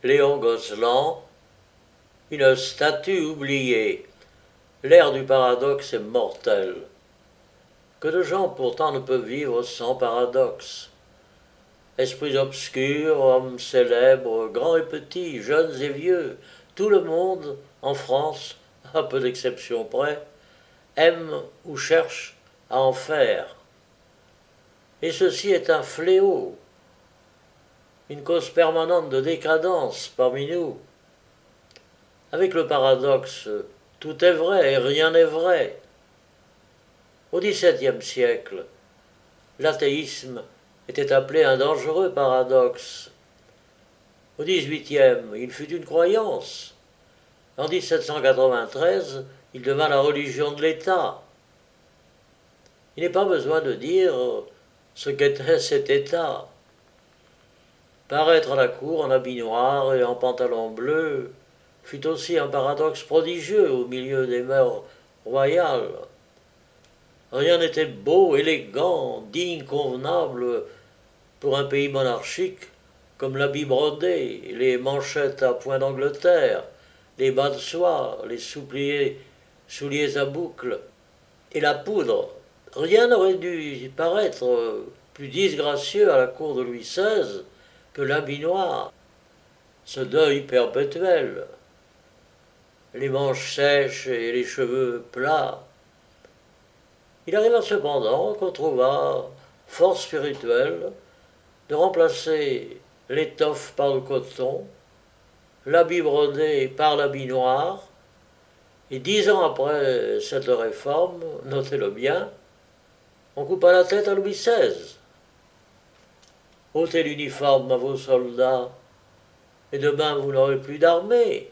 Léon Gozlan, une statue oubliée. L'ère du paradoxe est mortelle. Que de gens pourtant ne peuvent vivre sans paradoxe. Esprits obscurs, hommes célèbres, grands et petits, jeunes et vieux, tout le monde, en France, à peu d'exceptions près, aime ou cherche à en faire. Et ceci est un fléau, une cause permanente de décadence parmi nous. Avec le paradoxe, tout est vrai et rien n'est vrai. Au XVIIe siècle, l'athéisme était appelé un dangereux paradoxe. Au XVIIIe, il fut une croyance. En 1793, il devint la religion de l'État. Il n'est pas besoin de dire ce qu'était cet État. Paraître à la cour en habit noir et en pantalon bleu fut aussi un paradoxe prodigieux au milieu des mœurs royales. Rien n'était beau, élégant, digne, convenable pour un pays monarchique comme l'habit brodé, les manchettes à points d'Angleterre, les bas de soie, les souliers à boucles et la poudre. Rien n'aurait dû paraître plus disgracieux à la cour de Louis XVI que l'habit noir, ce deuil perpétuel, les manches sèches et les cheveux plats. Il arriva cependant qu'on trouva fort spirituel de remplacer l'étoffe par le coton, l'habit brodé par l'habit noir, et 10 ans après cette réforme, notez-le bien, on coupa la tête à Louis XVI. Ôtez l'uniforme à vos soldats, et demain vous n'aurez plus d'armée.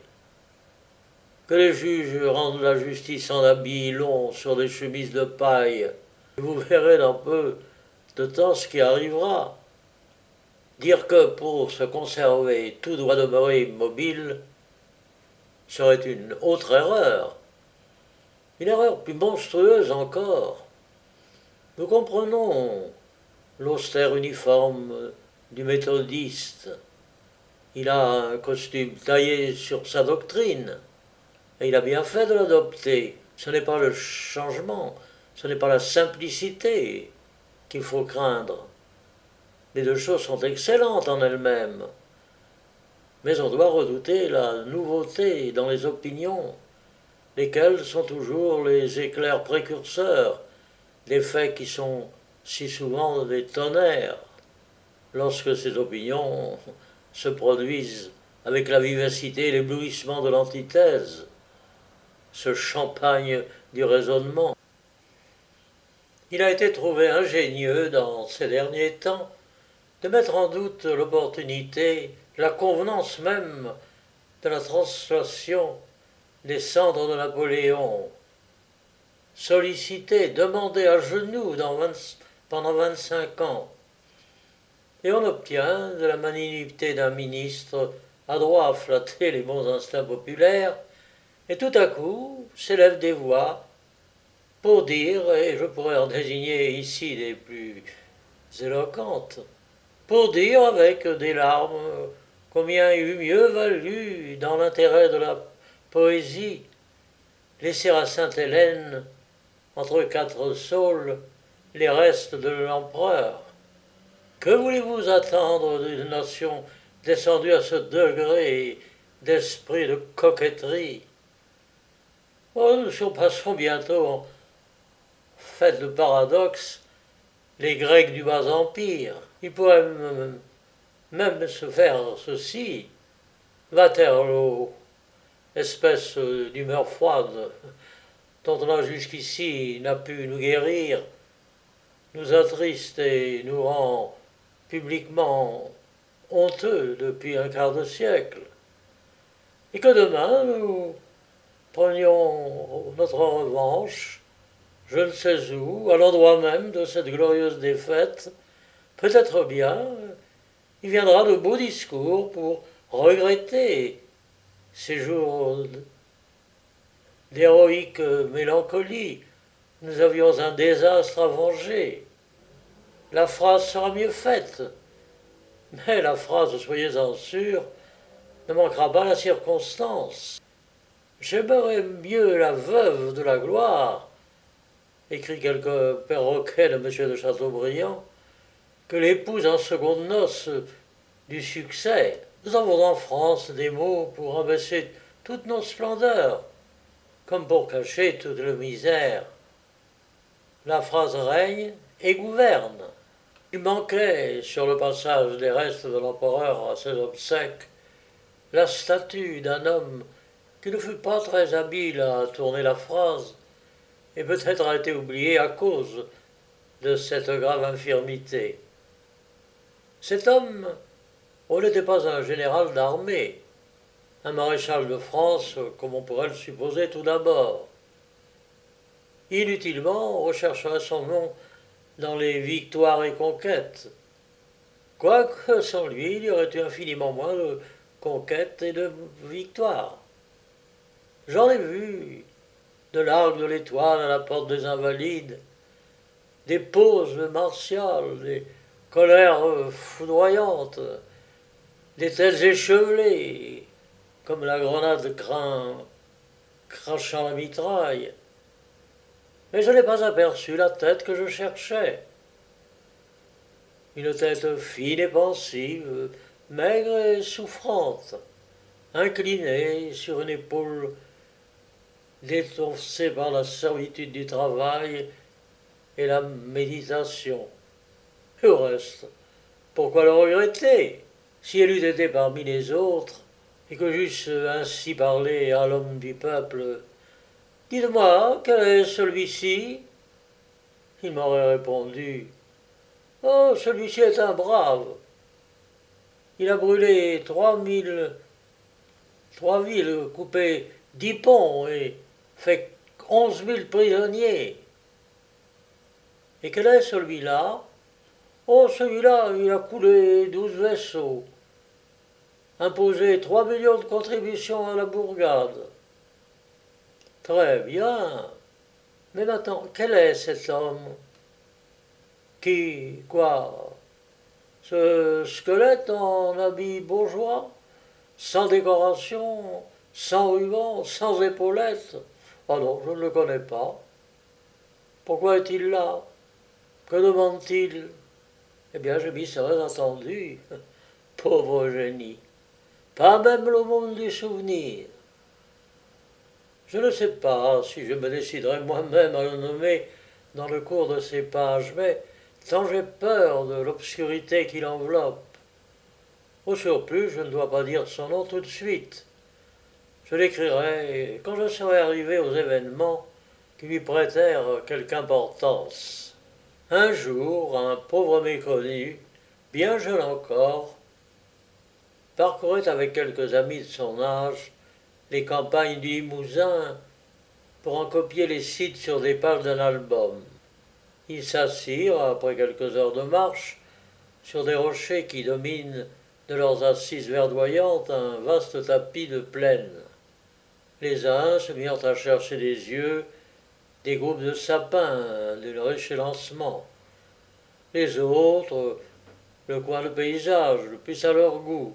Que les juges rendent la justice en habits longs sur des chemises de paille, et vous verrez dans peu de temps ce qui arrivera. Dire que pour se conserver tout doit demeurer immobile serait une autre erreur. Une erreur plus monstrueuse encore. Nous comprenons l'austère uniforme du méthodiste. Il a un costume taillé sur sa doctrine. Et il a bien fait de l'adopter. Ce n'est pas le changement, ce n'est pas la simplicité qu'il faut craindre. Les deux choses sont excellentes en elles-mêmes. Mais on doit redouter la nouveauté dans les opinions, lesquelles sont toujours les éclairs précurseurs des faits qui sont si souvent des tonnerres, lorsque ces opinions se produisent avec la vivacité et l'éblouissement de l'antithèse, ce champagne du raisonnement. Il a été trouvé ingénieux dans ces derniers temps de mettre en doute l'opportunité, la convenance même de la translation des cendres de Napoléon, sollicité, demandé à genoux pendant 25 ans. Et on obtient de la malignité d'un ministre adroit à flatter les bons instincts populaires, et tout à coup s'élèvent des voix pour dire, et je pourrais en désigner ici les plus éloquentes, pour dire avec des larmes combien il eût mieux valu, dans l'intérêt de la poésie, laisser à Sainte-Hélène, entre 4 saules, les restes de l'empereur. Que voulez-vous attendre d'une nation descendue à ce degré d'esprit de coquetterie? Oh, nous surpasserons bientôt, en fait de paradoxe, les Grecs du Bas-Empire. Ils pourraient même se faire ceci. Waterloo, espèce d'humeur froide, dont on a jusqu'ici n'a pu nous guérir, nous attriste et nous rend publiquement honteux depuis un quart de siècle. Et que demain nous prenions notre revanche, je ne sais où, à l'endroit même de cette glorieuse défaite, peut-être bien, il viendra de beaux discours pour regretter ces jours d'héroïque mélancolie. Nous avions un désastre à venger. La phrase sera mieux faite, mais la phrase, soyez-en sûrs, ne manquera pas la circonstance. J'aimerais mieux la veuve de la gloire, écrit quelque perroquet de M. de Chateaubriand, que l'épouse en seconde noces du succès. Nous avons en France des mots pour abaisser toutes nos splendeurs, comme pour cacher toute la misère. La phrase règne et gouverne. Il manquait, sur le passage des restes de l'empereur à ses obsèques, la statue d'un homme qui ne fut pas très habile à tourner la phrase, et peut-être a été oublié à cause de cette grave infirmité. Cet homme, on n'était pas un général d'armée, un maréchal de France, comme on pourrait le supposer tout d'abord. Inutilement, on rechercherait son nom dans les victoires et conquêtes, quoique sans lui, il y aurait eu infiniment moins de conquêtes et de victoires. J'en ai vu de l'arc de l'Étoile à la porte des Invalides, des poses martiales, des colères foudroyantes, des têtes échevelées, comme la grenade crachant la mitraille. Mais je n'ai pas aperçu la tête que je cherchais. Une tête fine et pensive, maigre et souffrante, inclinée sur une épaule détoncée par la servitude du travail et la méditation. Et au reste, pourquoi le regretter? Si elle eût été parmi les autres, et que j'eusse ainsi parlé à l'homme du peuple, « Dites-moi, quel est celui-ci » il m'aurait répondu, « Oh, celui-ci est un brave. Il a brûlé 3 villes, coupé 10 ponts et fait 11 000 prisonniers. » Et quel est celui-là? Oh, celui-là, il a coulé 12 vaisseaux, imposé 3 millions de contributions à la bourgade. Très bien. Mais maintenant, quel est cet homme? Qui, quoi? Ce squelette en habit bourgeois, sans décoration, sans ruban, sans épaulettes? Ah non, je ne le connais pas. Pourquoi est-il là? Que demande-t-il? Eh bien, je m'y serais attendu. Pauvre génie. Pas même le monde du souvenir. Je ne sais pas si je me déciderai moi-même à le nommer dans le cours de ces pages, mais tant j'ai peur de l'obscurité qui l'enveloppe. Au surplus, je ne dois pas dire son nom tout de suite. Je l'écrirai quand je serai arrivé aux événements qui lui prêtèrent quelque importance. Un jour, un pauvre méconnu, bien jeune encore, parcourait avec quelques amis de son âge les campagnes du Limousin pour en copier les sites sur des pages d'un album. Ils s'assirent, après quelques heures de marche, sur des rochers qui dominent de leurs assises verdoyantes un vaste tapis de plaine. Les uns se mirent à chercher des yeux des groupes de sapins de leur échélancement. Les autres, le coin de paysage, le plus à leur goût.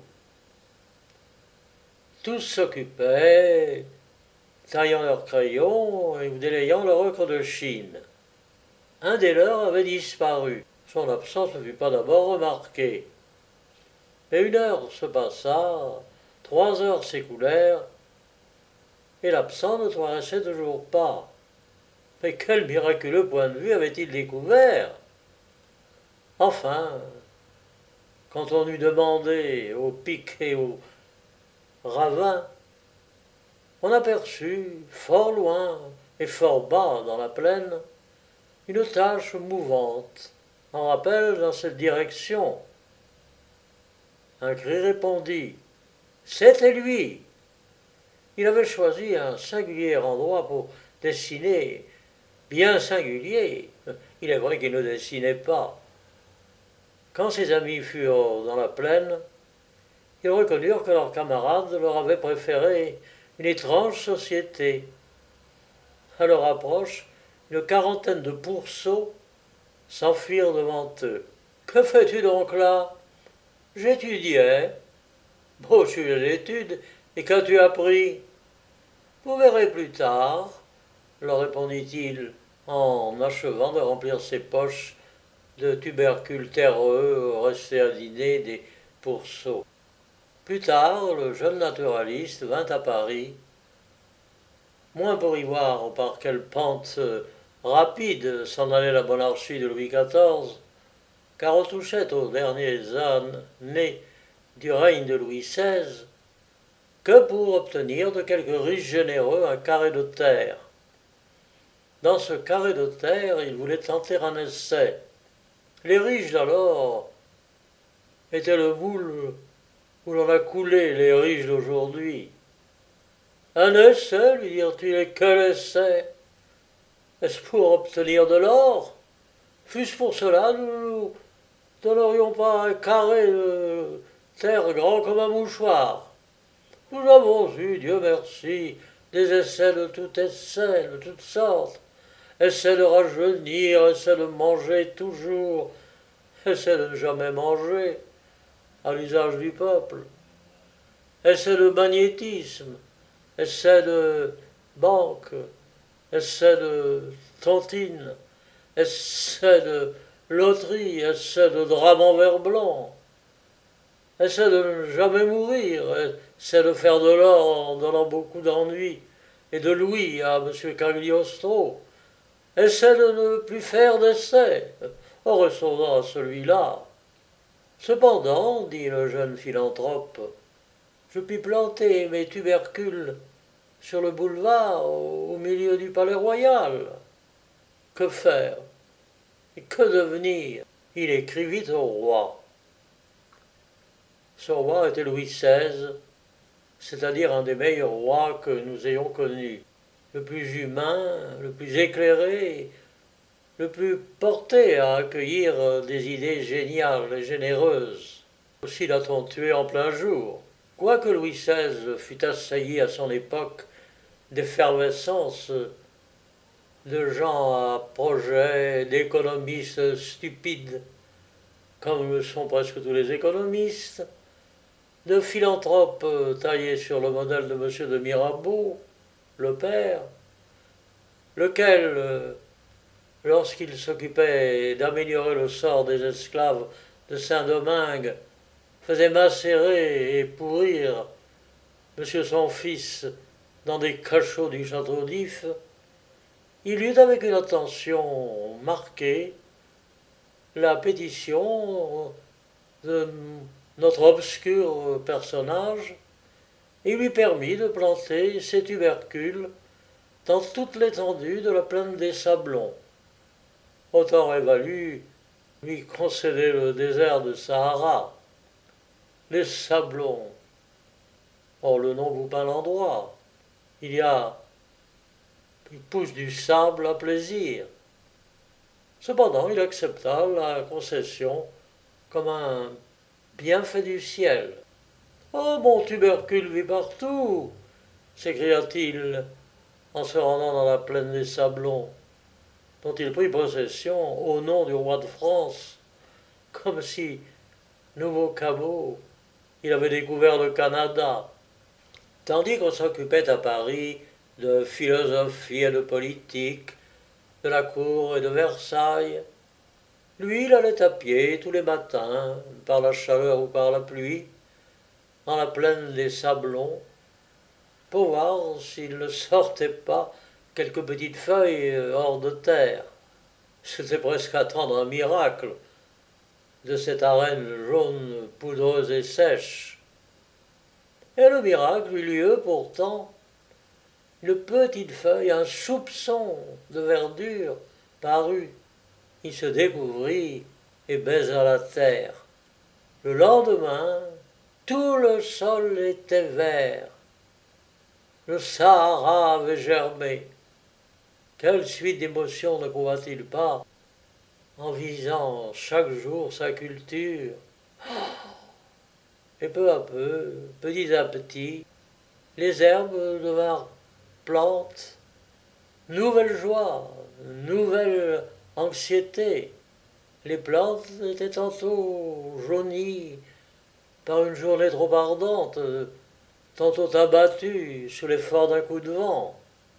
Tous s'occupaient, taillant leurs crayons et délayant leur encre de Chine. Un des leurs avait disparu. Son absence ne fut pas d'abord remarquée. Mais 1 heure se passa, 3 heures s'écoulèrent, et l'absent ne paraissait toujours pas. Mais quel miraculeux point de vue avait-il découvert? Enfin, quand on eut demandé au pic et au ravin, on aperçut, fort loin et fort bas dans la plaine, une tache mouvante, en rappel dans cette direction. Un cri répondit. C'était lui. Il avait choisi un singulier endroit pour dessiner, bien singulier. Il est vrai qu'il ne dessinait pas. Quand ses amis furent dans la plaine, ils reconnurent que leur camarade leur avait préféré une étrange société. À leur approche, une quarantaine de pourceaux s'enfuirent devant eux. « Que fais-tu donc là ?»« J'étudiais. » Bon, je suis à l'étude, et qu'as-tu appris? Vous verrez plus tard, leur répondit-il en achevant de remplir ses poches de tubercules terreux restés à dîner des pourceaux. Plus tard, le jeune naturaliste vint à Paris, moins pour y voir par quelle pente rapide s'en allait la monarchie de Louis XIV, car on touchait aux derniers années du règne de Louis XVI, que pour obtenir de quelques riches généreux un carré de terre. Dans ce carré de terre, il voulait tenter un essai. Les riches d'alors étaient le moule où l'on a coulé les riches d'aujourd'hui. Un essai, lui dirent-ils, et quel essai? Est-ce pour obtenir de l'or? Fût-ce pour cela, nous ne nous donnerions pas un carré de terre grand comme un mouchoir. Nous avons eu, Dieu merci, des essais de tout essai, de toutes sortes. Essais de rajeunir, essais de manger toujours, essais de ne jamais manger, à l'usage du peuple. Essais de magnétisme, essais de banque, essais de tontine, essais de loterie, essais de drame en verre blanc, essais de ne jamais mourir, essais de faire de l'or en donnant beaucoup d'ennuis et de louis à M. Cagliostro, essaie de ne plus faire d'essais, en ressonnant à celui-là. Cependant, dit le jeune philanthrope, je puis planter mes tubercules sur le boulevard, au milieu du palais royal. Que faire? Et que devenir? Il écrivit au roi. Ce roi était Louis XVI, c'est-à-dire un des meilleurs rois que nous ayons connus, le plus humain, le plus éclairé, le plus porté à accueillir des idées géniales et généreuses. Aussi l'a-t-on tué en plein jour. Quoique Louis XVI fût assailli à son époque d'effervescence, de gens à projets, d'économistes stupides, comme le sont presque tous les économistes, de philanthropes taillés sur le modèle de M. de Mirabeau, le père, lequel, lorsqu'il s'occupait d'améliorer le sort des esclaves de Saint-Domingue, faisait macérer et pourrir monsieur son fils dans des cachots du château d'If, il eut avec une attention marquée la pétition de notre obscur personnage et lui permit de planter ses tubercules dans toute l'étendue de la plaine des Sablons. Autant aurait valu lui concéder le désert de Sahara. Les Sablons, or le nom vous peint l'endroit. Il pousse du sable à plaisir. Cependant, il accepta la concession comme un bienfait du ciel. Oh, mon tubercule vit partout, s'écria-t-il en se rendant dans la plaine des Sablons, dont il prit possession au nom du roi de France, comme si, nouveau cabot, il avait découvert le Canada. Tandis qu'on s'occupait à Paris de philosophie et de politique, de la cour et de Versailles, lui, il allait à pied tous les matins, par la chaleur ou par la pluie, dans la plaine des Sablons, pour voir s'il ne sortait pas quelques petites feuilles hors de terre. C'était presque attendre un miracle de cette arène jaune, poudreuse et sèche. Et le miracle eut lieu pourtant. Une petite feuille, un soupçon de verdure parut. Il se découvrit et baisa la terre. Le lendemain, tout le sol était vert. Le Sahara avait germé. Quelle suite d'émotions ne trouva-t-il pas en visant chaque jour sa culture? Et peu à peu, petit à petit, les herbes devinrent plantes, nouvelle joie, nouvelle anxiété. Les plantes étaient tantôt jaunies, par une journée trop ardente, tantôt abattu sous l'effort d'un coup de vent.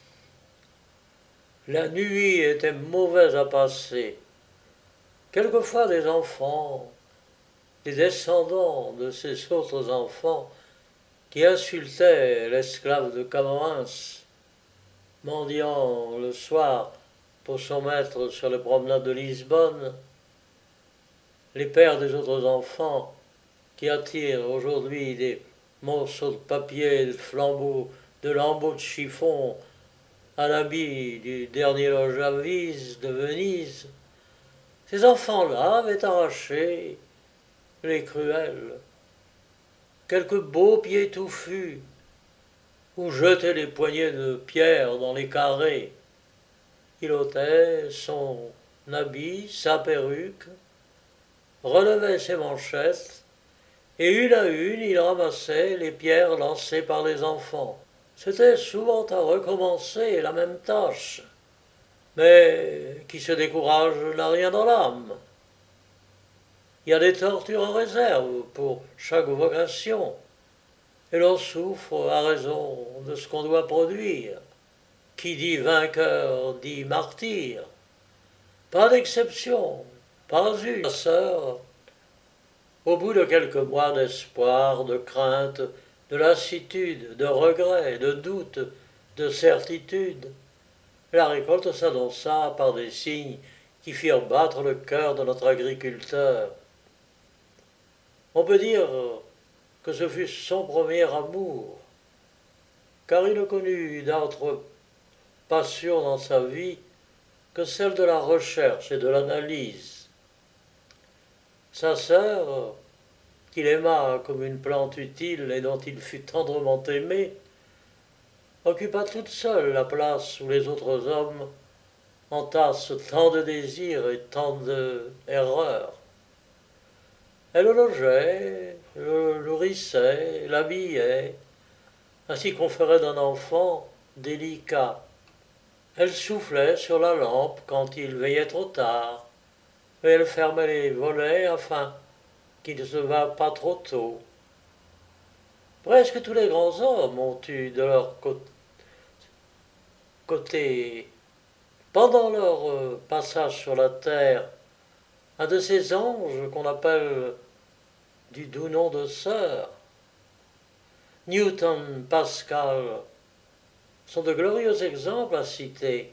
La nuit était mauvaise à passer. Quelquefois des enfants, des descendants de ces autres enfants qui insultaient l'esclave de Camoens, mendiant le soir pour son maître sur les promenades de Lisbonne, les pères des autres enfants qui attirent aujourd'hui des morceaux de papier, de flambeaux, de lambeaux de chiffon à l'habit du dernier Longavise de Venise, ces enfants-là avaient arraché les cruels, quelques beaux pieds touffus, ou jeté les poignées de pierre dans les carrés. Il ôtait son habit, sa perruque, relevait ses manchettes, et une à une il ramassait les pierres lancées par les enfants. C'était souvent à recommencer la même tâche, mais qui se décourage n'a rien dans l'âme. Il y a des tortures en réserve pour chaque vocation, et l'on souffre à raison de ce qu'on doit produire. Qui dit vainqueur dit martyr. Pas d'exception, pas une sœur. Au bout de quelques mois d'espoir, de crainte, de lassitude, de regret, de doute, de certitude, la récolte s'annonça par des signes qui firent battre le cœur de notre agriculteur. On peut dire que ce fut son premier amour, car il ne connut d'autre passion dans sa vie que celle de la recherche et de l'analyse. Sa sœur, qu'il aima comme une plante utile et dont il fut tendrement aimé, occupa toute seule la place où les autres hommes entassent tant de désirs et tant d'erreurs. Elle le logeait, le nourrissait, l'habillait, ainsi qu'on ferait d'un enfant délicat. Elle soufflait sur la lampe quand il veillait trop tard, et elle fermait les volets afin qu'il ne se va pas trop tôt. Presque tous les grands hommes ont eu de leur côté, pendant leur passage sur la terre, un de ces anges qu'on appelle du doux nom de sœur. Newton, Pascal sont de glorieux exemples à citer.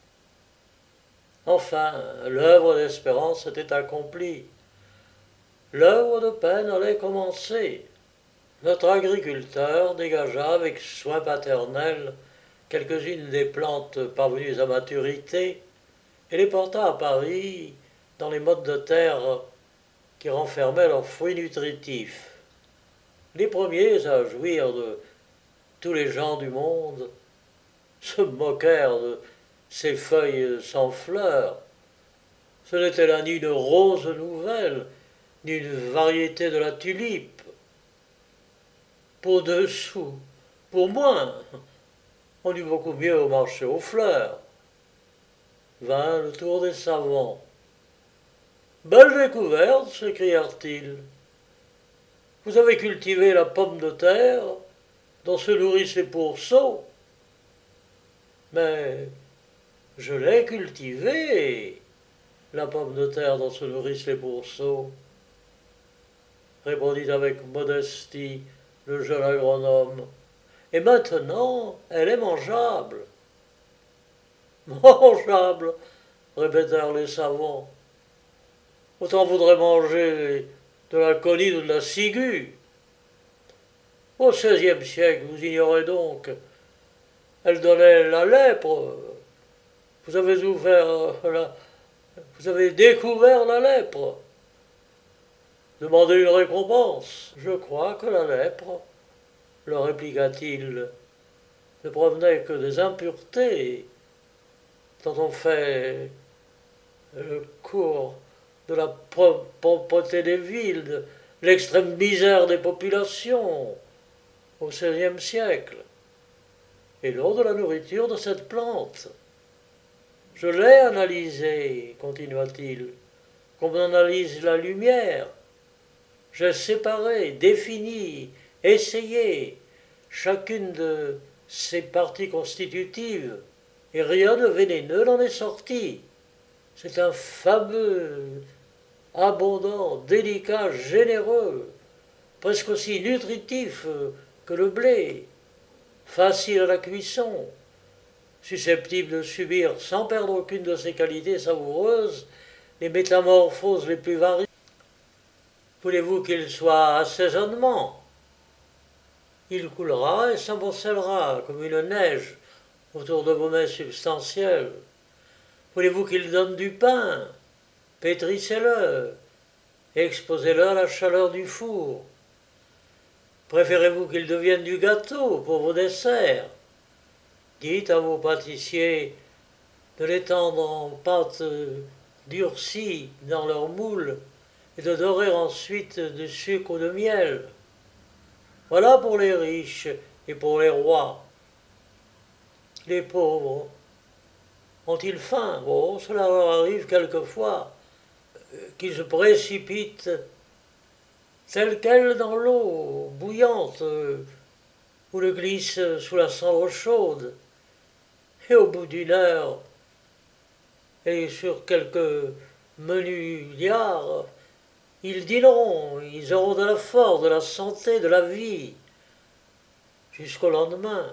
Enfin, l'œuvre d'espérance était accomplie. L'œuvre de peine allait commencer. Notre agriculteur dégagea avec soin paternel quelques-unes des plantes parvenues à maturité et les porta à Paris dans les mottes de terre qui renfermaient leurs fruits nutritifs. Les premiers à jouir de tous les gens du monde se moquèrent de ces feuilles sans fleurs. Ce n'était là ni une rose nouvelle, ni une variété de la tulipe. Pour 2 sous, pour moins, on eut beaucoup mieux au marché aux fleurs. Vint le tour des savants. Belle découverte, s'écrièrent-ils. Vous avez cultivé la pomme de terre dont se nourrissent les pourceaux. Mais je l'ai cultivée, la pomme de terre dont se nourrissent les pourceaux, répondit avec modestie le jeune agronome. Et maintenant, elle est mangeable. Mangeable, répétèrent les savants. Autant vaudrait manger de la colline ou de la ciguë. Au XVIe siècle, vous ignorez donc, elle donnait la lèpre. Vous avez vous avez découvert la lèpre. Demandez une récompense. Je crois que la lèpre, leur répliqua-t-il, ne provenait que des impuretés dont on fait le cours de la pauvreté des villes, de l'extrême misère des populations au XVIe siècle, et non de la nourriture de cette plante. Je l'ai analysée, continua-t-il, comme on analyse la lumière. j'ai séparé, défini, essayé chacune de ces parties constitutives, et rien de vénéneux n'en est sorti. C'est un fameux, abondant, délicat, généreux, presque aussi nutritif que le blé, facile à la cuisson, susceptible de subir, sans perdre aucune de ses qualités savoureuses, les métamorphoses les plus variées. Voulez-vous qu'il soit assaisonnement? Il coulera et s'amoncellera comme une neige autour de vos mains substantielles. Voulez-vous qu'il donne du pain? Pétrissez-le et exposez-le à la chaleur du four. Préférez-vous qu'il devienne du gâteau pour vos desserts? Dites à vos pâtissiers de l'étendre en pâte durcie dans leur moule et de dorer ensuite du sucre ou de miel. Voilà pour les riches et pour les rois. Les pauvres ont-ils faim? Bon, cela leur arrive quelquefois, qu'ils se précipitent tels quels dans l'eau bouillante ou le glissent sous la cendre chaude. Et au bout d'une heure, et sur quelques menus liards, ils dîneront, ils auront de la force, de la santé, de la vie, jusqu'au lendemain.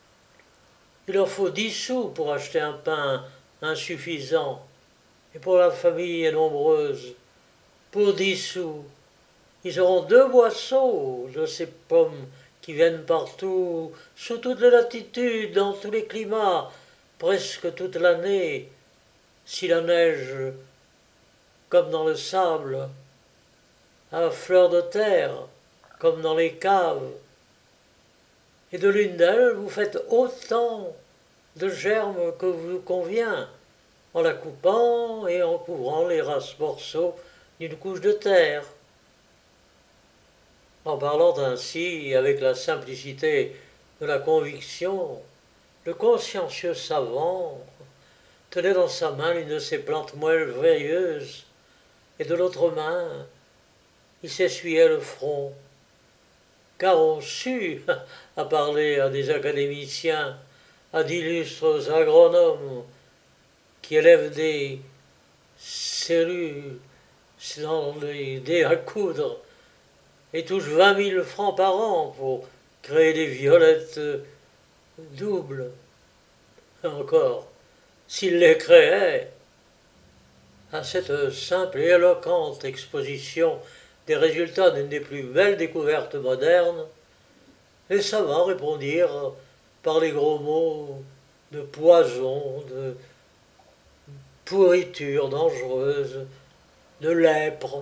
Il leur faut 10 sous pour acheter un pain insuffisant, et pour la famille nombreuse, pour 10 sous, ils auront 2 boisseaux de ces pommes qui viennent partout, sous toutes les latitudes, dans tous les climats, presque toute l'année, si la neige, comme dans le sable, à fleur de terre, comme dans les caves. Et de l'une d'elles, vous faites autant de germes que vous convient, en la coupant et en couvrant les rasses morceaux d'une couche de terre. En parlant ainsi, avec la simplicité de la conviction, le consciencieux savant tenait dans sa main l'une de ces plantes merveilleuses, et de l'autre main, il s'essuyait le front, car on sut, à parler à des académiciens, à d'illustres agronomes qui élèvent des cellules dans les dés à coudre et touchent 20 000 francs par an pour créer des violettes doubles. Encore, s'ils les créaient, à cette simple et éloquente exposition des résultats d'une des plus belles découvertes modernes, les savants répondirent par les gros mots de poison, de pourriture dangereuse, de lèpre.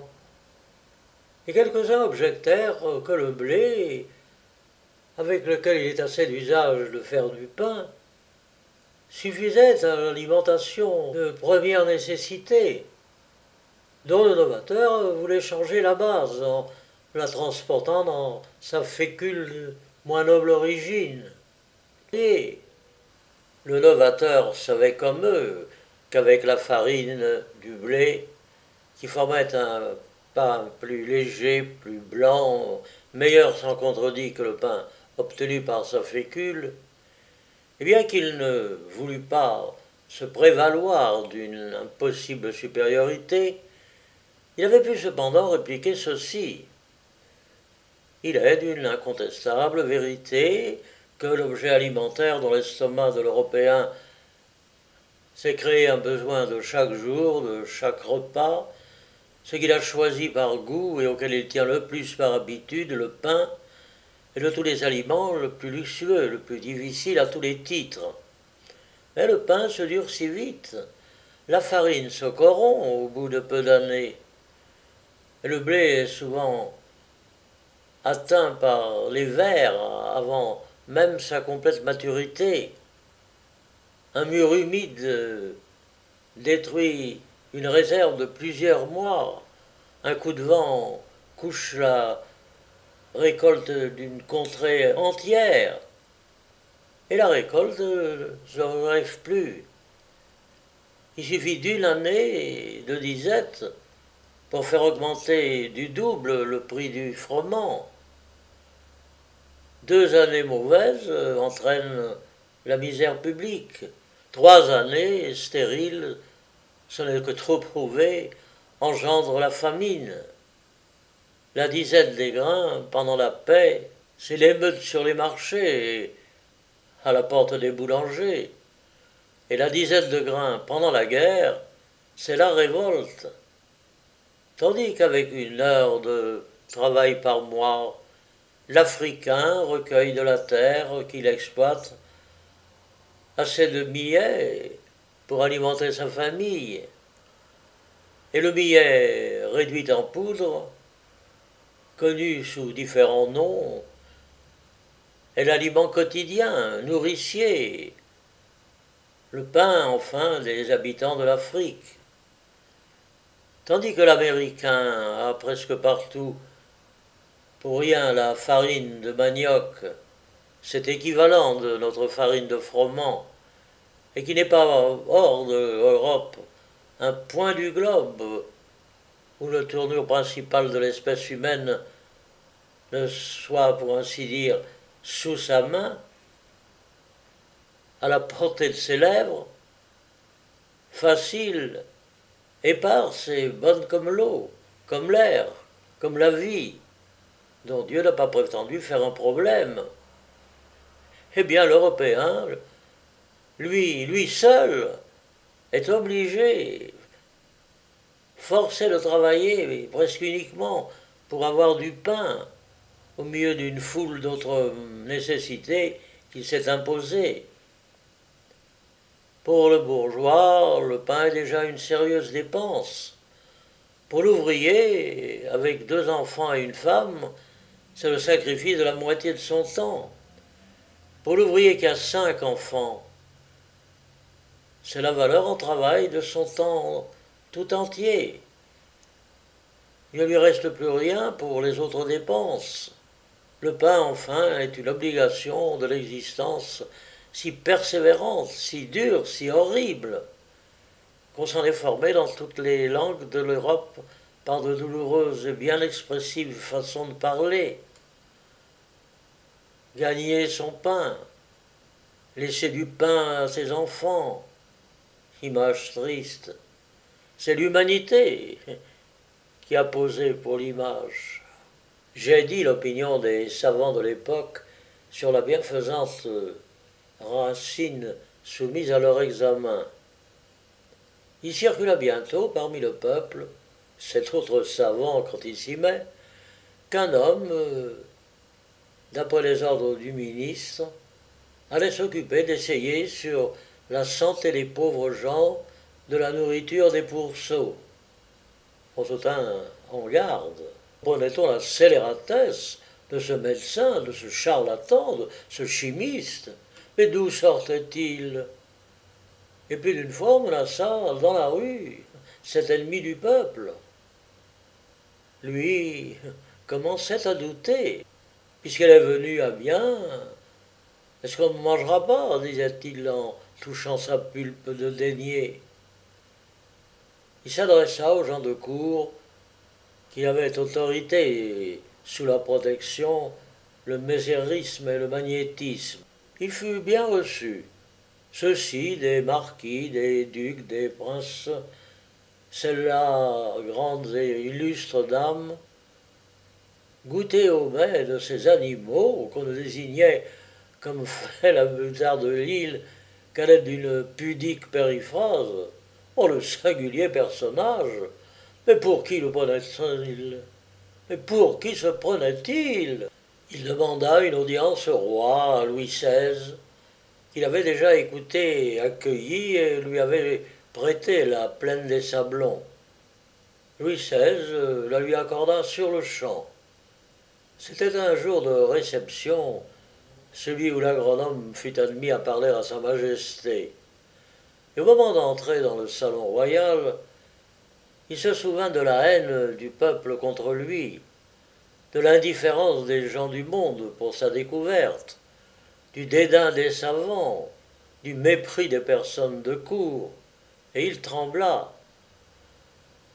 Et quelques-uns objectèrent que le blé, avec lequel il est assez d'usage de faire du pain, suffisait à l'alimentation de première nécessité, dont le novateur voulait changer la base en la transportant dans sa fécule moins noble origine. Et le novateur savait comme eux qu'avec la farine du blé, qui formait un pain plus léger, plus blanc, meilleur sans contredit que le pain obtenu par sa fécule, et bien qu'il ne voulut pas se prévaloir d'une impossible supériorité, il avait pu cependant répliquer ceci: il est d'une incontestable vérité que l'objet alimentaire dont l'estomac de l'Européen s'est créé un besoin de chaque jour, de chaque repas, ce qu'il a choisi par goût et auquel il tient le plus par habitude, le pain, est de tous les aliments le plus luxueux, le plus difficile à tous les titres. Mais le pain se durcit vite, la farine se corrompt au bout de peu d'années, et le blé est souvent atteint par les vers avant même sa complète maturité. Un mur humide détruit une réserve de plusieurs mois. Un coup de vent couche la récolte d'une contrée entière. Et la récolte ne se relève plus. Il suffit d'une année de disette pour faire augmenter du double le prix du froment. 2 années mauvaises entraînent la misère publique. 3 années stériles, ce n'est que trop prouvé, engendrent la famine. La disette des grains pendant la paix, c'est l'émeute sur les marchés et à la porte des boulangers. Et la disette de grains pendant la guerre, c'est la révolte. Tandis qu'avec 1 heure de travail par mois, l'Africain recueille de la terre qu'il exploite assez de millet pour alimenter sa famille. Et le millet réduit en poudre, connu sous différents noms, est l'aliment quotidien, nourricier, le pain enfin des habitants de l'Afrique. Tandis que l'Américain a presque partout pour rien la farine de manioc, cet équivalent de notre farine de froment, et qui n'est pas hors de l'Europe, un point du globe où le tournure principal de l'espèce humaine ne soit, pour ainsi dire, sous sa main, à la portée de ses lèvres, facile, éparse et bonne comme l'eau, comme l'air, comme la vie, dont Dieu n'a pas prétendu faire un problème. Eh bien, l'Européen, lui seul, est obligé, forcé de travailler presque uniquement pour avoir du pain, au milieu d'une foule d'autres nécessités qu'il s'est imposées. Pour le bourgeois, le pain est déjà une sérieuse dépense. Pour l'ouvrier, avec 2 enfants et une femme, c'est le sacrifice de la moitié de son temps. Pour l'ouvrier qui a 5 enfants, c'est la valeur en travail de son temps tout entier. Il ne lui reste plus rien pour les autres dépenses. Le pain, enfin, est une obligation de l'existence si persévérante, si dure, si horrible, qu'on s'en est formé dans toutes les langues de l'Europe par de douloureuses et bien expressives façons de parler. Gagner son pain, laisser du pain à ses enfants, image triste. C'est l'humanité qui a posé pour l'image. J'ai dit l'opinion des savants de l'époque sur la bienfaisante racine soumise à leur examen. Il circula bientôt parmi le peuple, cet autre savant quand il s'y met, qu'un homme, d'après les ordres du ministre, allait s'occuper d'essayer sur la santé des pauvres gens de la nourriture des pourceaux. On se tint en garde. Prenait-on la scélératesse de ce médecin, de ce charlatan, de ce chimiste? Mais d'où sortait-il? Et plus d'une fois, on menaça dans la rue cet ennemi du peuple. Lui commençait à douter. Puisqu'elle est venue à bien, est-ce qu'on ne mangera pas, disait-il en touchant sa pulpe de daignée. Il s'adressa aux gens de cour qui avaient autorité sous la protection, le mésérisme et le magnétisme. Il fut bien reçu. Ceux-ci, des marquis, des ducs, des princes, celles-là, grandes et illustres dames, goûtaient au mets de ces animaux qu'on ne désignait, comme fait la moutarde de Lille, qu'à l'aide d'une pudique périphrase. Oh, le singulier personnage! Mais pour qui le prenait-il? Mais pour qui se prenait-il? Il demanda une audience au roi, à Louis XVI, qu'il avait déjà écouté et accueilli et lui avait prêté la plaine des Sablons. Louis XVI la lui accorda sur le champ. C'était un jour de réception, celui où l'agronome fut admis à parler à Sa Majesté. Et au moment d'entrer dans le salon royal, il se souvint de la haine du peuple contre lui, de l'indifférence des gens du monde pour sa découverte, du dédain des savants, du mépris des personnes de cour, et il trembla.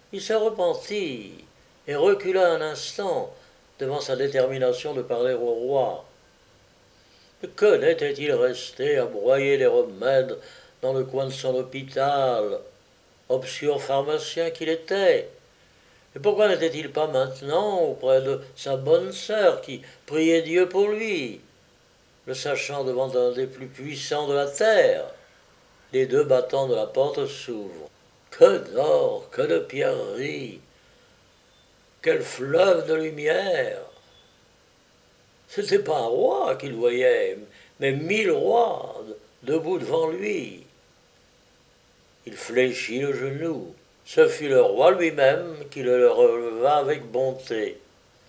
il se repentit et recula un instant devant sa détermination de parler au roi. Que n'était-il resté à broyer des remèdes dans le coin de son hôpital, obscur pharmacien qu'il était? Et pourquoi n'était-il pas maintenant auprès de sa bonne sœur qui priait Dieu pour lui, le sachant devant un des plus puissants de la terre? Les deux battants de la porte s'ouvrent. Que d'or, que de pierreries, quel fleuve de lumière! C'était pas un roi qu'il voyait, mais 1000 rois debout devant lui. Il fléchit le genou. Ce fut le roi lui-même qui le releva avec bonté.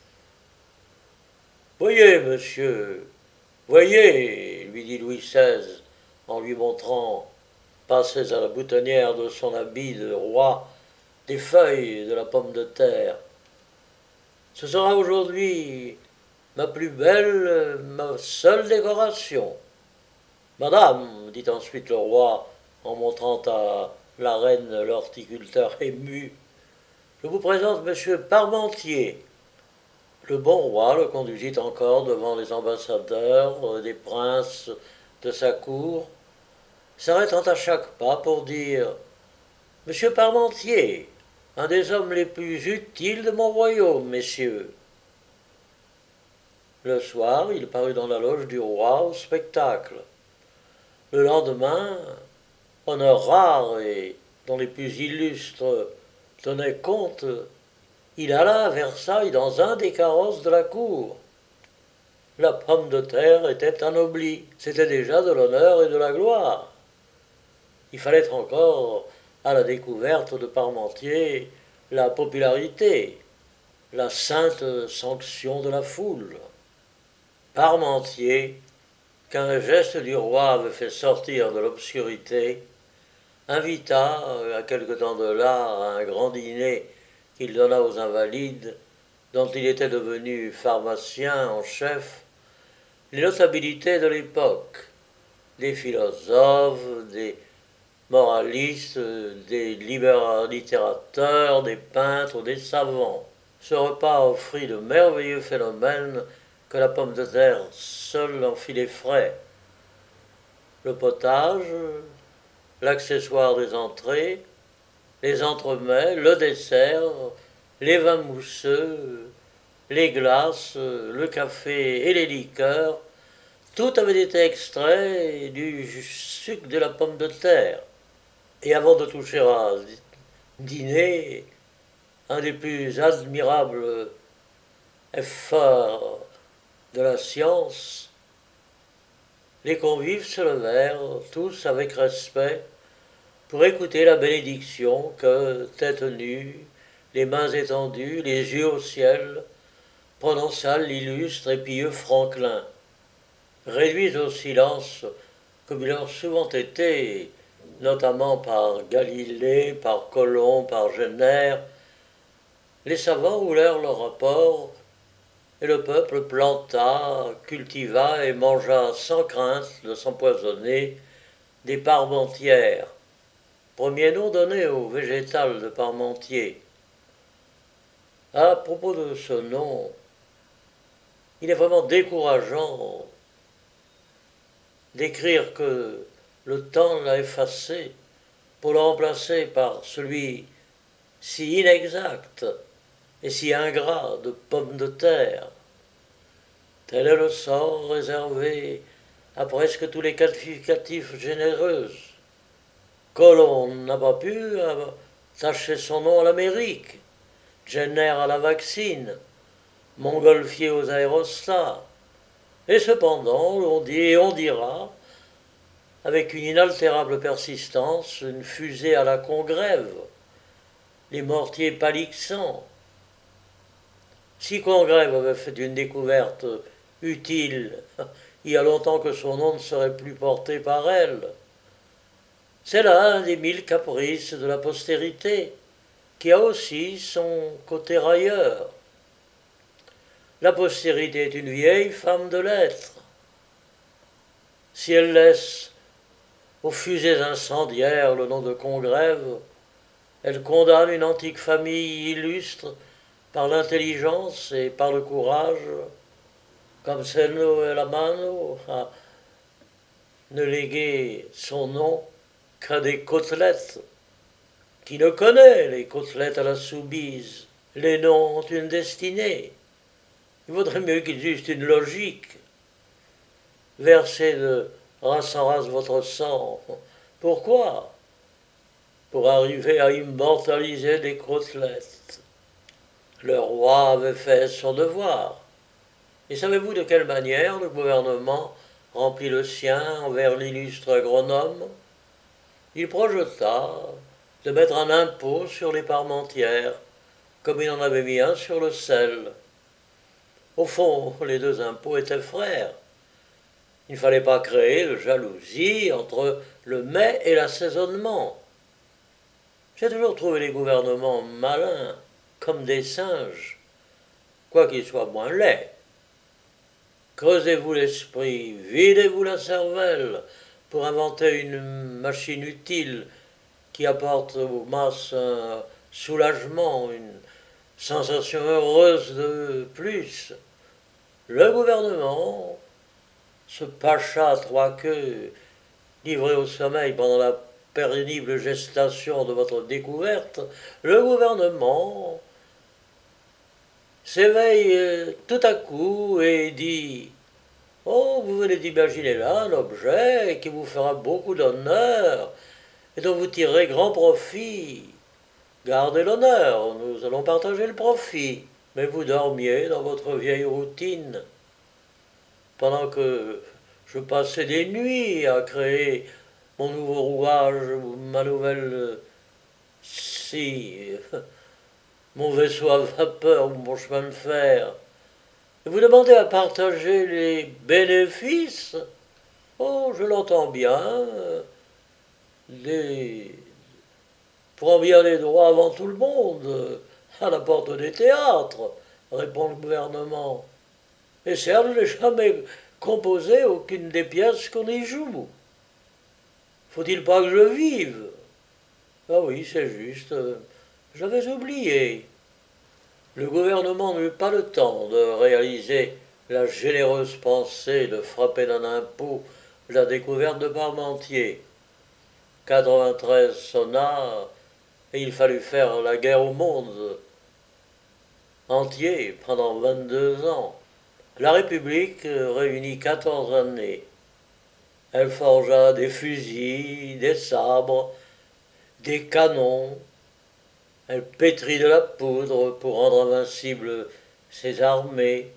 Voyez, monsieur, voyez, lui dit Louis XVI, en lui montrant, passées à la boutonnière de son habit de roi, des feuilles de la pomme de terre. Ce sera aujourd'hui ma plus belle, ma seule décoration. Madame, dit ensuite le roi, en montrant à la reine l'horticulteur ému, je vous présente monsieur Parmentier. Le bon roi le conduisit encore devant les ambassadeurs, des princes de sa cour, s'arrêtant à chaque pas pour dire monsieur Parmentier, un des hommes les plus utiles de mon royaume, messieurs. Le soir, il parut dans la loge du roi au spectacle. Le lendemain, honneur rare et dont les plus illustres tenaient compte, il alla à Versailles dans un des carrosses de la cour. La pomme de terre était anoblie, c'était déjà de l'honneur et de la gloire. Il fallait encore à la découverte de Parmentier la popularité, la sainte sanction de la foule. Parmentier, qu'un geste du roi avait fait sortir de l'obscurité, invita, à quelque temps de là, à un grand dîner qu'il donna aux invalides, dont il était devenu pharmacien en chef, les notabilités de l'époque, des philosophes, des moralistes, des littérateurs, des peintres, des savants. Ce repas offrit de merveilleux phénomènes que la pomme de terre seule en fit les frais. Le potage, l'accessoire des entrées, les entremets, le dessert, les vins mousseux, les glaces, le café et les liqueurs, tout avait été extrait du sucre de la pomme de terre. Et avant de toucher à dîner, un des plus admirables efforts de la science, les convives se levèrent, tous avec respect, pour écouter la bénédiction que, tête nue, les mains étendues, les yeux au ciel, prononça l'illustre et pieux Franklin. Réduits au silence, comme ils ont souvent été, notamment par Galilée, par Colomb, par Jenner, les savants roulèrent leur rapport, et le peuple planta, cultiva et mangea sans crainte de s'empoisonner des parmentières, premier nom donné au végétal de Parmentier. À propos de ce nom, il est vraiment décourageant d'écrire que le temps l'a effacé pour le remplacer par celui si inexact et si ingrat de pomme de terre. Tel est le sort réservé à presque tous les qualificatifs généreux. Colomb n'a pas pu attacher son nom à l'Amérique, Jenner à la vaccine, Montgolfier aux aérostats. Et cependant, on dit et on dira, avec une inaltérable persistance, une fusée à la Congrève, les mortiers palixants. Si Congrève avait fait une découverte utile, il y a longtemps que son nom ne serait plus porté par elle. C'est là un des 1000 caprices de la postérité, qui a aussi son côté railleur. La postérité est une vieille femme de lettres. Si elle laisse aux fusées incendiaires le nom de Congrève, Elle condamne une antique famille illustre par l'intelligence et par le courage, comme Selno et Lamano, à ne léguer son nom qu'à des côtelettes. Qui ne connaît les côtelettes à la Soubise? Les noms ont une destinée. Il vaudrait mieux qu'ils eussent une logique. Versez de race en race votre sang. Pourquoi? Pour arriver à immortaliser des côtelettes. Le roi avait fait son devoir. Et savez-vous de quelle manière le gouvernement remplit le sien envers l'illustre agronome? Il projeta de mettre un impôt sur les parmentières, comme il en avait mis un sur le sel. Au fond, les deux impôts étaient frères. Il ne fallait pas créer de jalousie entre le mets et l'assaisonnement. J'ai toujours trouvé les gouvernements malins, comme des singes, quoiqu'ils soient moins laids. Creusez-vous l'esprit, videz-vous la cervelle pour inventer une machine utile qui apporte aux masses un soulagement, une sensation heureuse de plus. Le gouvernement, ce pacha à trois queues, livré au sommeil pendant la pénible gestation de votre découverte, le gouvernement s'éveille tout à coup et dit: Oh, vous venez d'imaginer là un objet qui vous fera beaucoup d'honneur et dont vous tirerez grand profit. Gardez l'honneur, nous allons partager le profit. Mais vous dormiez dans votre vieille routine, pendant que je passais des nuits à créer mon nouveau rouage, ma nouvelle scie, mon vaisseau à vapeur ou mon chemin de fer. Et vous demandez à partager les bénéfices? Oh, je l'entends bien. Les... Prends bien les droits avant tout le monde, à la porte des théâtres, répond le gouvernement. Et certes, je n'ai jamais composé aucune des pièces qu'on y joue. Faut-il pas que je vive? Ah oui, c'est juste, j'avais oublié. Le gouvernement n'eut pas le temps de réaliser la généreuse pensée de frapper d'un impôt la découverte de Parmentier. 93 sonna et il fallut faire la guerre au monde entier pendant 22 ans. La République réunit 14 années. Elle forgea des fusils, des sabres, des canons. Elle pétrit de la poudre pour rendre invincibles ses armées.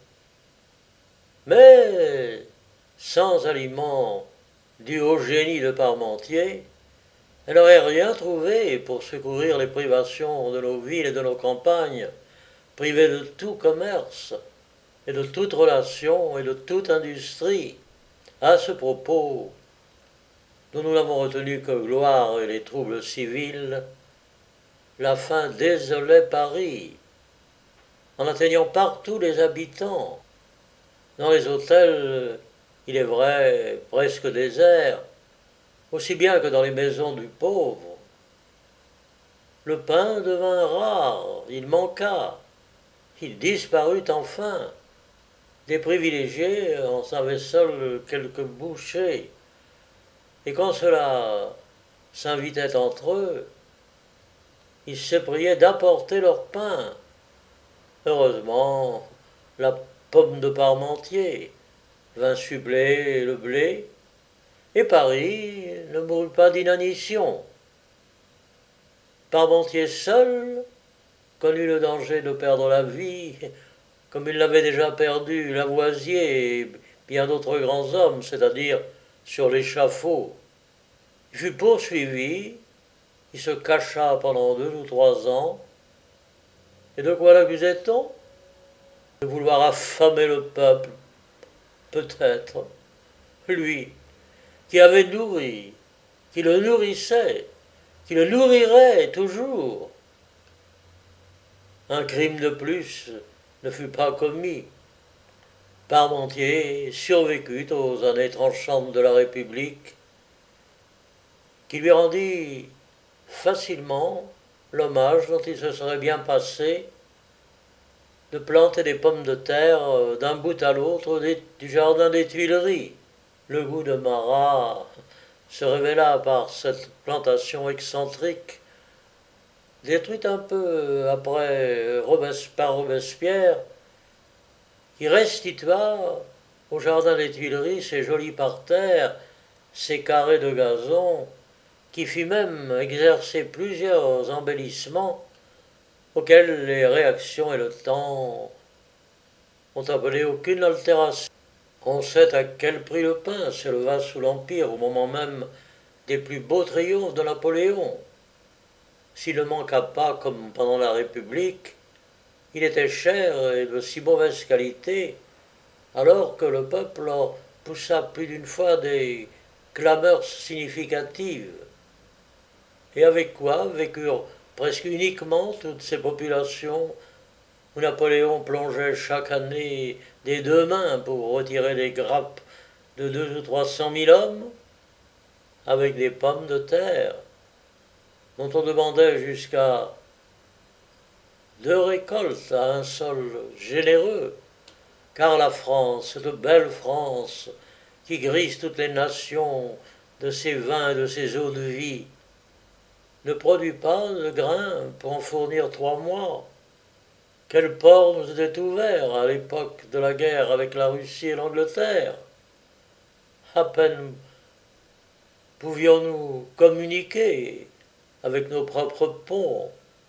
Mais sans aliments dus au génie de Parmentier, elle n'aurait rien trouvé pour secourir les privations de nos villes et de nos campagnes, privées de tout commerce, et de toute relation, et de toute industrie. À ce propos, nous n'avons retenu que gloire et les troubles civils. La faim désolait Paris, en atteignant partout les habitants. Dans les hôtels, il est vrai, presque déserts, aussi bien que dans les maisons du pauvre. Le pain devint rare, il manqua, il disparut enfin. Des privilégiés en savaient seuls quelques bouchées, et quand cela s'invitait entre eux, ils se priaient d'apporter leur pain. Heureusement, la pomme de Parmentier vint suppléer le blé, et Paris ne mourut pas d'inanition. Parmentier seul connut le danger de perdre la vie, comme il l'avait déjà perdu Lavoisier et bien d'autres grands hommes, c'est-à-dire sur l'échafaud. Il fut poursuivi, il se cacha pendant 2 ou 3 ans, et de quoi l'accusait-on? De vouloir affamer le peuple, peut-être. Lui, qui avait nourri, qui le nourrissait, qui le nourrirait toujours. Un crime de plus ne fut pas commis. Parmentier survécut aux années tranchantes de la République, qui lui rendit facilement l'hommage dont il se serait bien passé de planter des pommes de terre d'un bout à l'autre du jardin des Tuileries. Le goût de Marat se révéla par cette plantation excentrique, détruite un peu après par Robespierre, qui restitua au jardin des Tuileries ces jolis parterres, ces carrés de gazon, qui fit même exercer plusieurs embellissements auxquels les réactions et le temps n'ont appelé aucune altération. On sait à quel prix le pain s'éleva sous l'Empire au moment même des plus beaux triomphes de Napoléon. S'il ne manqua pas comme pendant la République, il était cher et de si mauvaise qualité, alors que le peuple en poussa plus d'une fois des clameurs significatives. Et avec quoi vécurent presque uniquement toutes ces populations où Napoléon plongeait chaque année des deux mains pour retirer les grappes de 200 ou 300 000 hommes, avec des pommes de terre, dont on demandait jusqu'à 2 récoltes à un sol généreux, car la France, cette belle France, qui grise toutes les nations de ses vins et de ses eaux de vie, ne produit pas de grains pour en fournir 3 mois. Quel port nous était ouvert à l'époque de la guerre avec la Russie et l'Angleterre? À peine pouvions-nous communiquer avec nos propres ponts.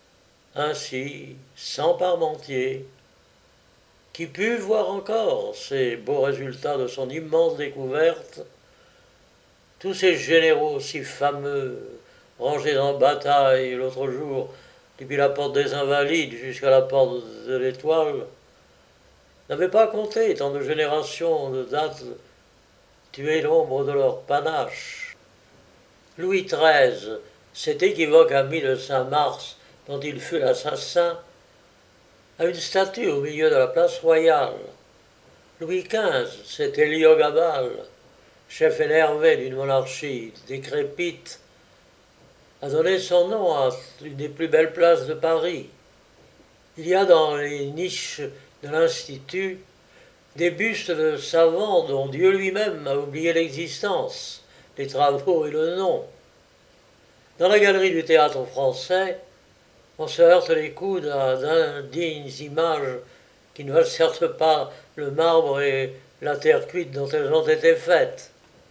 Ainsi, sans Parmentier, qui put voir encore ces beaux résultats de son immense découverte, tous ces généraux si fameux, rangés en bataille l'autre jour, depuis la porte des Invalides jusqu'à la porte de l'Étoile, n'avaient pas compté tant de générations de dates tuer l'ombre de leur panache. Louis XIII, cet équivoque ami de Saint-Mars dont il fut l'assassin, a une statue au milieu de la place royale. Louis XV, cet Héliogabale, chef énervé d'une monarchie décrépite, a donné son nom à l'une des plus belles places de Paris. Il y a dans les niches de l'Institut des bustes de savants dont Dieu lui-même a oublié l'existence, les travaux et le nom. Dans la galerie du théâtre français, on se heurte les coudes à d'indignes images qui ne valent certes pas le marbre et la terre cuite dont elles ont été faites.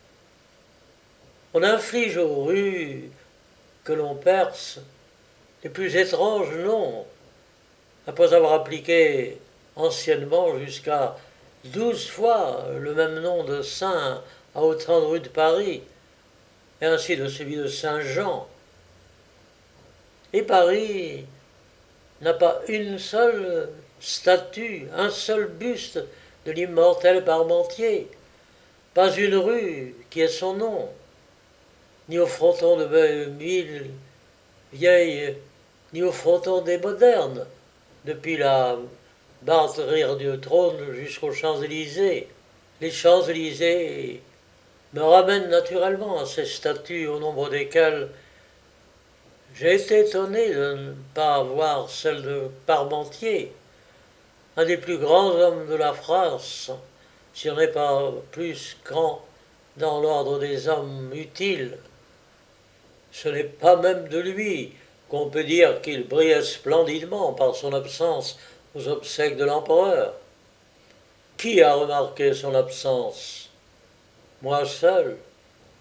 On inflige aux rues que l'on perce les plus étranges noms, après avoir appliqué anciennement jusqu'à 12 fois le même nom de saint à autant de rues de Paris, et ainsi de celui de Saint-Jean. Et Paris n'a pas une seule statue, un seul buste de l'immortel Parmentier, pas une rue qui ait son nom, ni au fronton de Belleville vieille, ni au fronton des modernes, depuis la barre du trône jusqu'aux Champs-Élysées. Les Champs-Élysées me ramènent naturellement à ces statues au nombre desquelles j'ai été étonné de ne pas voir celle de Parmentier, un des plus grands hommes de la France, si on n'est pas plus grand dans l'ordre des hommes utiles. Ce n'est pas même de lui qu'on peut dire qu'il brillait splendidement par son absence aux obsèques de l'empereur. Qui a remarqué son absence? Moi seul.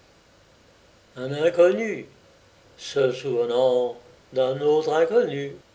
Un inconnu, se souvenant d'un autre inconnu.